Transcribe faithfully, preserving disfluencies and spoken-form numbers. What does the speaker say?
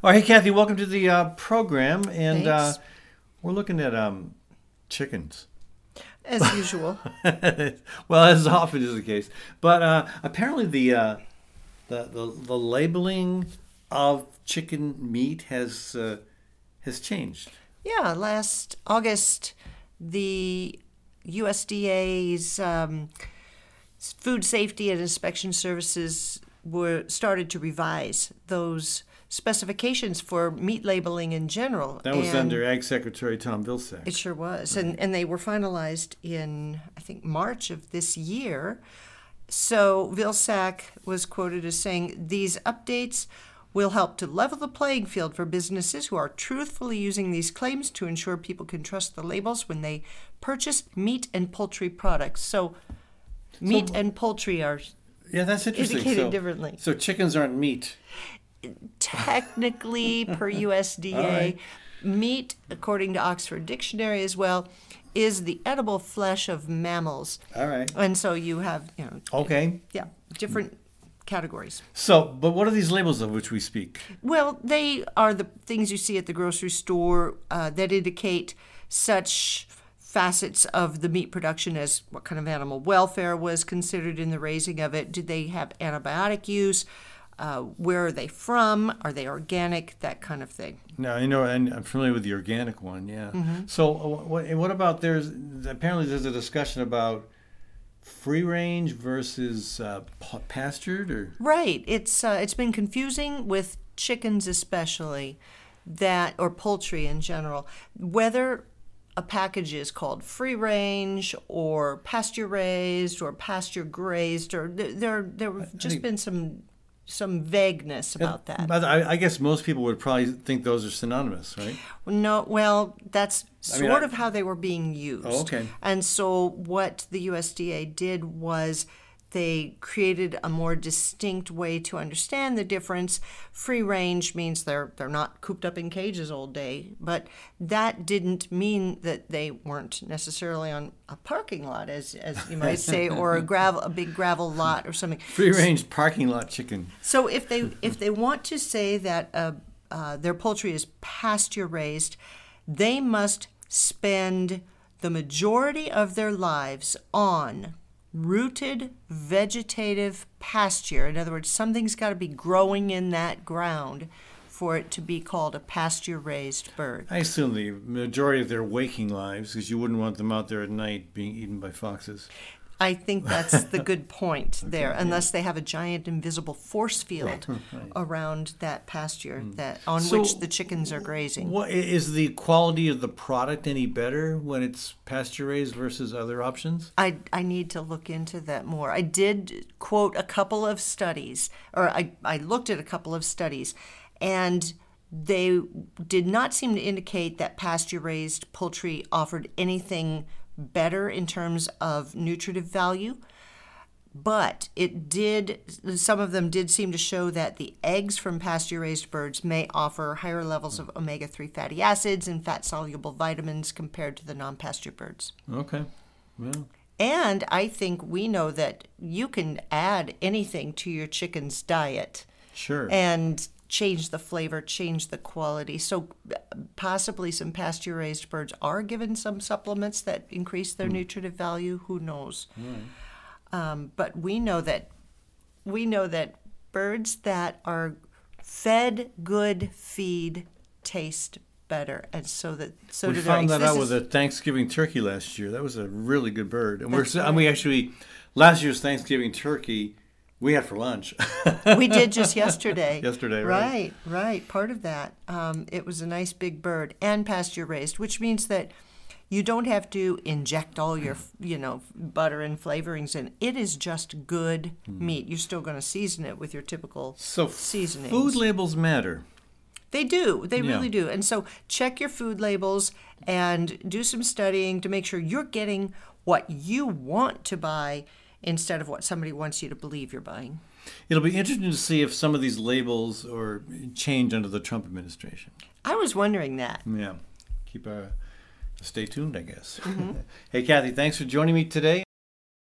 All right, hey, Kathy, welcome to the uh, program. And uh, Thanks. we're looking at um, chickens. As usual. Well, as often is the case. But uh, apparently the, uh, the the the labeling of chicken meat has uh, has changed. Yeah, last August, the U S D A's um, Food Safety and Inspection Services were started to revise those specifications for meat labeling in general. That was And under Ag Secretary Tom Vilsack. It sure was. And, and they were finalized in, I think, March of this year. So Vilsack was quoted as saying, these updates will help to level the playing field for businesses who are truthfully using these claims to ensure people can trust the labels when they purchase meat and poultry products. So meat So- and poultry are Yeah, that's interesting. indicated so, differently. So chickens aren't meat. Technically, per U S D A, All right. meat, according to Oxford Dictionary as well, is the edible flesh of mammals. All right. And so you have, you know, Okay. yeah, different categories. So, but what are these labels of which we speak? Well, they are the things you see at the grocery store uh, that indicate such facets of the meat production as what kind of animal welfare was considered in the raising of it. Did they have antibiotic use? Uh, where are they from? Are they organic? That kind of thing. No, you know, and I'm familiar with the organic one. Yeah. Mm-hmm. So, uh, what, what about there's apparently there's a discussion about free range versus uh, pa- pastured, or Right. It's uh, it's been confusing with chickens especially, that or poultry in general, whether a package is called free range or pasture raised or pasture grazed, or there there there have just think- been some some vagueness about that. But I, I guess most people would probably think those are synonymous, right? No, well, that's I mean, sort I- of how they were being used. Oh, okay. And so what the U S D A did was they created a more distinct way to understand the difference. Free range means they're they're not cooped up in cages all day, but that didn't mean that they weren't necessarily on a parking lot, as as you might say, or a gravel a big gravel lot or something. Free range parking lot chicken. So if they if they want to say that uh, uh, their poultry is pasture raised, they must spend the majority of their lives on rooted vegetative pasture. In other words, something's got to be growing in that ground for it to be called a pasture raised bird. I assume the majority of their waking lives, because you wouldn't want them out there at night being eaten by foxes. I think that's the good point there, unless they have a giant invisible force field around that pasture that on So, which the chickens are grazing. What is the quality of the product any better when it's pasture raised versus other options? I, I need to look into that more. I did quote a couple of studies, or I, I looked at a couple of studies, and they did not seem to indicate that pasture-raised poultry offered anything better in terms of nutritive value. But it did, some of them did seem to show that the eggs from pasture-raised birds may offer higher levels of omega three fatty acids and fat-soluble vitamins compared to the non-pasture birds. Okay. Well, And I think we know that you can add anything to your chicken's diet sure. and change the flavor, change the quality. So possibly some pasture-raised birds are given some supplements that increase their nutritive value. Who knows? Um, but we know that we know that birds that are fed good feed taste better, and so that so we do their found eggs. that This out is- with a Thanksgiving turkey last year. That was a really good bird. And we're That's and we actually last year's Thanksgiving turkey we had for lunch. We did just yesterday. Yesterday, right? Right, right. Part of that. Um, it was a nice big bird and pasture raised, which means that you don't have to inject all your, you know, butter and flavorings in. It is just good meat. You're still going to season it with your typical So seasonings. food labels matter. They do. They Yeah. really do. And so check your food labels and do some studying to make sure you're getting what you want to buy instead of what somebody wants you to believe you're buying. It'll be interesting to see if some of these labels are changed under the Trump administration. I was wondering that. Yeah. Keep uh, stay tuned, I guess. Hey, Kathy, thanks for joining me today.